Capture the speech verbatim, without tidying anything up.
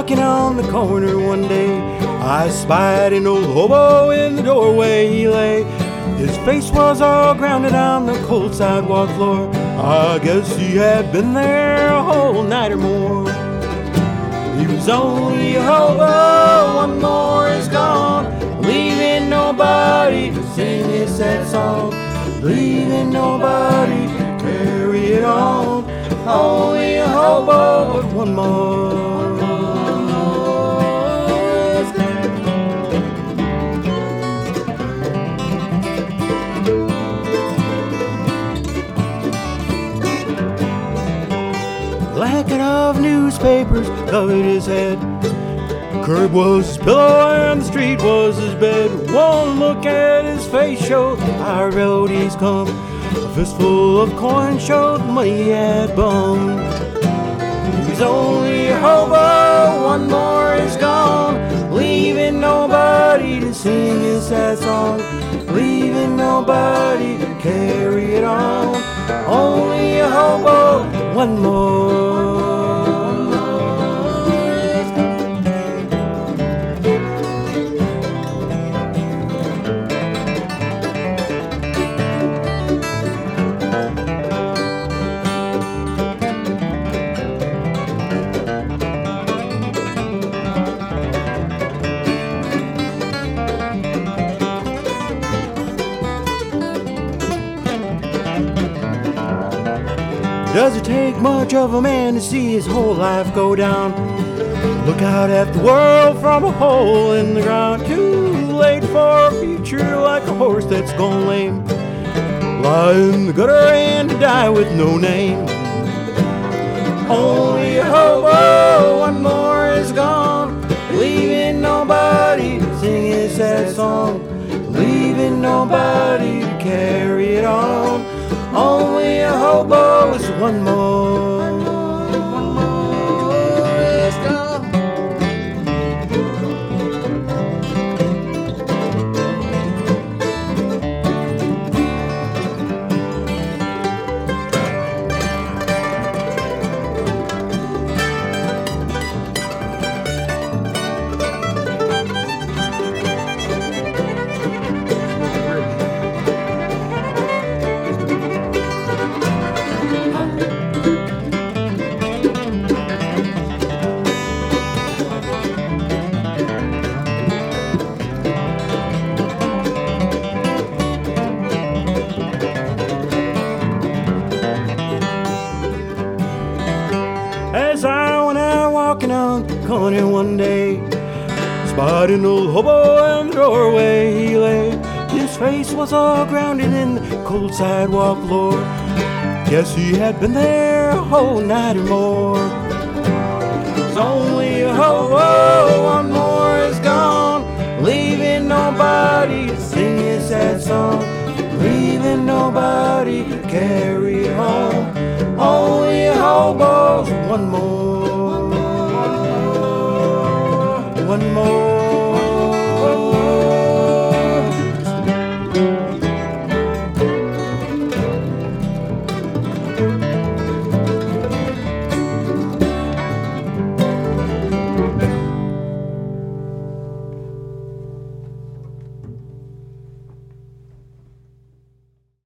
walking on the corner one day, I spied an old hobo in the doorway he lay. His face was all grounded on the cold sidewalk floor. I guess he had been there a whole night or more. He was only a hobo, one more is gone, leaving nobody to sing his sad song, leaving nobody to carry it on. Only a hobo, but one more. Blanket of newspapers covered his head. The curb was his pillow and the street was his bed. One look at his face showed the high road he's come. A fistful of coin showed the money he had bum. He's only a hobo, one more is gone, leaving nobody to sing his sad song, leaving nobody to carry it on. Only a hobo, one more. Does it take much of a man to see his whole life go down? Look out at the world from a hole in the ground. Too late for a future like a horse that's gone lame. Lie in the gutter and die with no name. Only a hobo, one more is gone, leaving nobody to sing his sad song, leaving nobody to carry it on. Only a hobo is one more. One more is gone. As I went out walking on the corner one day, spotted an old hobo in the doorway he lay. His face was all grounded in the cold sidewalk floor. Guess he had been there a whole night or more. It's only a hobo, one